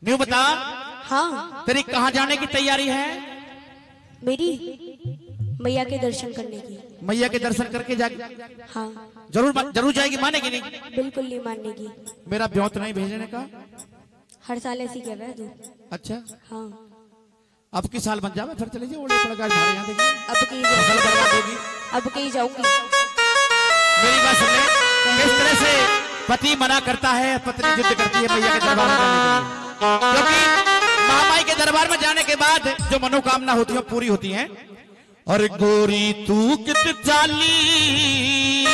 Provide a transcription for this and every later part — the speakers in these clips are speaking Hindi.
न्यू बता। हाँ, तेरी कहाँ जाने की तैयारी है? मेरी मैया के दर्शन करने की। मैया के दर्शन करके जा। हाँ, जरूर जाएगी, मानेगी नहीं? बिल्कुल नहीं मानने की। मेरा ब्योत नहीं भेजने का। हर साल ऐसी कह रहा है तू। अच्छा, हाँ, अब की साल बन जावे फिर चले जाइए। ओले पड़ गए यहाँ देखिए, अब कहीं फसल बर्बाद होगी। अब कहीं जाऊंगी। मेरी बात सुन ले, किस तरह से पति मना करता है, पत्नी जिद करती है मैया के दरबार में जाने के लिए। क्योंकि महामाई के दरबार में जाने के बाद जो मनोकामना होती है पूरी होती है। और गोरी तू कित चाली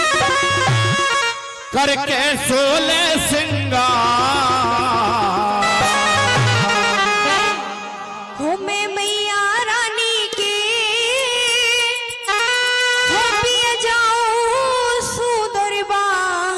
करके सोले सिंगार हो मैं मैया रानी के हो पिया जाऊं सुदरबार।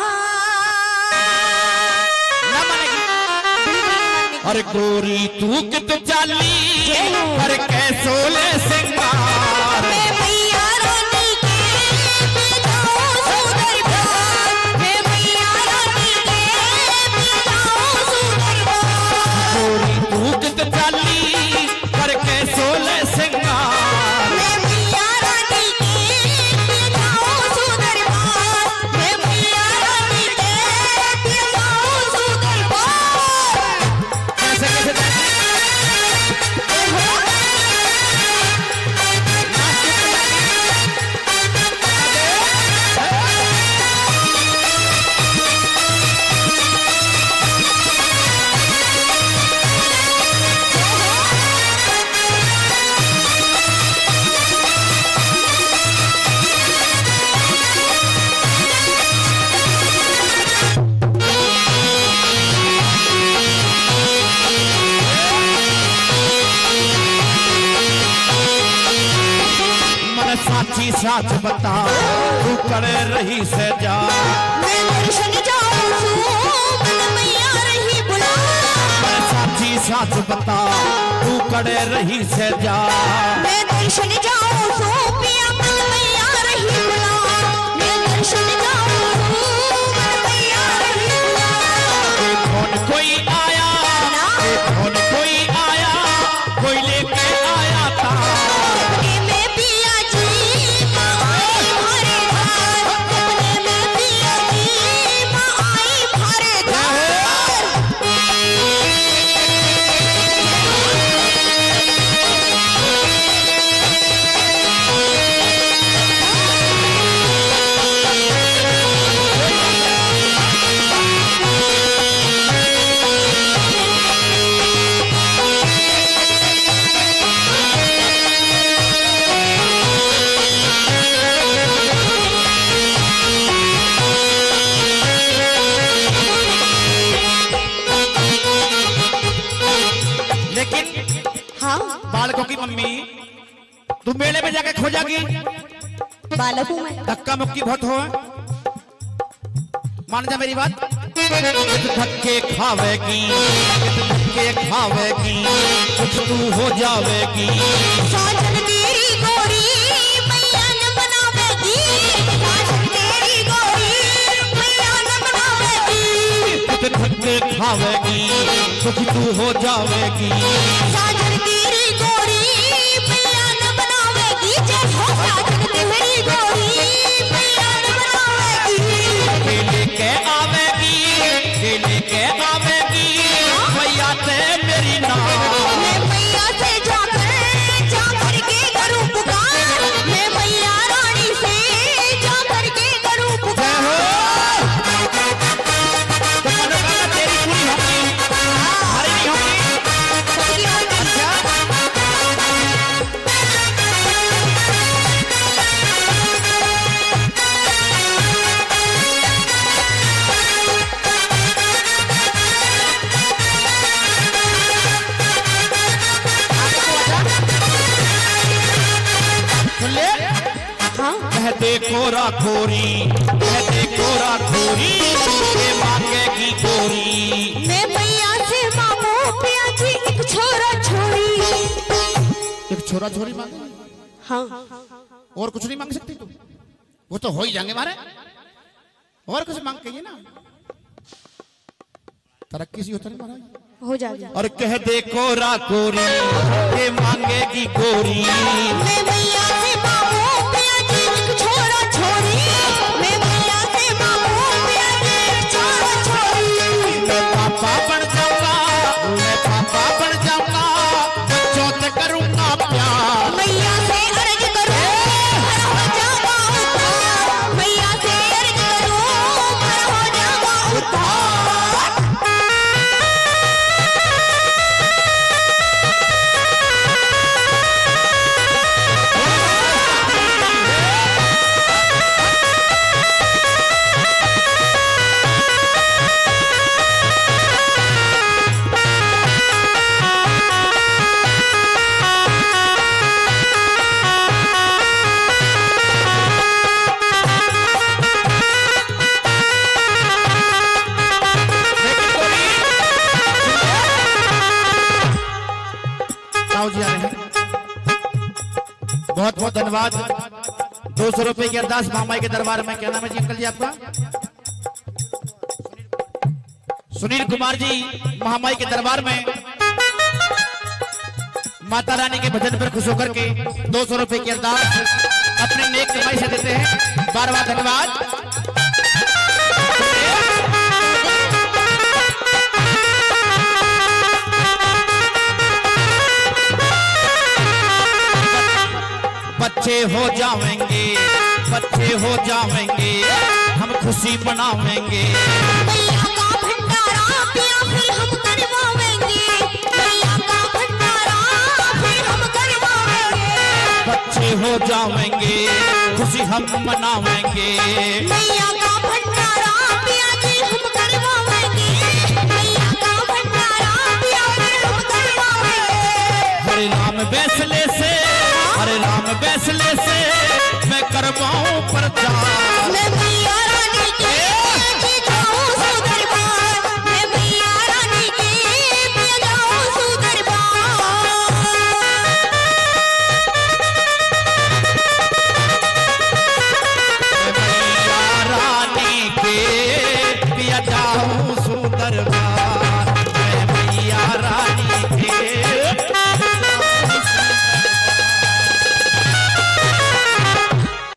ना मानेगी। और गोरी तू कित चाली करके सोले सिंगार मैं मैया रानी के पिया जाऊं सुदरबार। मैं मैया रानी के पिया जाऊं सुदरबार। गोरी तू कित चाली करके सोले सिंगार। मैं मैया रानी के पिया जाऊं सुदरबार। मैं मैया रानी के पिया जाऊं सुदरबार। कैसे कैसे मन साची साच बता तू करे रही से जा। मैं दर्शन जाऊं सू मन मैया रही बुला। मन साची साच बता तू करे रही से जा। मैं दर्शन जाऊं सू पिया मन मैया रही बुला। मैं दर्शन जाऊं सू मन मैया रही बुला। कौन कोई आया, कौन कोई आया, कोई लेके आया था। सपने में पिया जी माँ आई भरे धार। सपने में पिया जी माँ आई भरे धार। लेकिन हाँ, बालकों की मम्मी तू मेले में जाके खो जागी। बालक हूँ मैं। धक्का मुक्की बहुत हो, मान जा मेरी बात। धक्के खावेगी, धक्के खावेगी, कुछ तू हो जावेगी। साजन तेरी गोरी मैया न बनावेगी। साजन तेरी गोरी मैया न बनावेगी। कुछ धक्के खावेगी, कुछ तू हो जावेगी। साजन तेरी गोरी मैया न बनावेगी। जय हो साजन तेरी गोरी मैया न बनावेगी। के लेके आवेगी, के लेके आवेगी, मैया ते मेरी नाम। मैं मैया से जाकर के करूं पुकार। मैं मैया रानी से जाकर के करूं पुकार। तो मनोकामना तेरी पूरी होगी, हमारी नहीं होगी। सबकी होगी। सुन ले, हाँ, कहते कोरा खोरी, कहते कोरा खोरी, ये मांगेगी गोरी। मैं मैया से मांगू पिया जी एक छोरा छोरी। एक छोरा छोरी मांगे, हाँ, और कुछ नहीं मांग सकती तू? वो तो हो ही जाएंगे मारे, और कुछ मांग कहिए ना। तरक्की सी होता नहीं महाराज। हो जाएगी। और कह दे कोरा कोरी ये मांगेगी गोरी। मैं मैया से मांगू पिया जी एक छोरा छोरी। मैं मैया से मांगू पिया जी एक छोरा छोरी। मैं पापा बन जाऊंगा, मैं पापा बन जाऊंगा, बच्चों से करूंगा प्यार। मैया से अर्ज करूं भर हो जाऊंगा उद्धार। मैया से अर्ज करूं भर हो जाऊंगा उद्धार। जी आ रहे हैं। बहुत बहुत धन्यवाद। 200 रुपए की अरदास मामाई के दरबार में। क्या नाम है जी अंकल जी आपका? सुनील कुमार जी महामाई के दरबार में माता रानी के भजन पर खुश होकर के 200 रुपए की अरदास अपने नेक कमाई से देते हैं। बार बार धन्यवाद। बच्चे हो जाएंगे, बच्चे हो जाएंगे, हम खुशी मनावेंगे। मैया का भंडारा पिया फिर हम करवाएंगे। मैया का भंडारा फिर हम करवाएंगे। बच्चे हो जाएंगे, खुशी हम मनावेंगे। मैया का भंडारा पिया जी हम करवाएंगे। मैया का भंडारा पिया फिर हम करवाएंगे। हरे राम फैसले से, हरे राम फैसले से मैं करवाऊं प्रचार। मैं मैया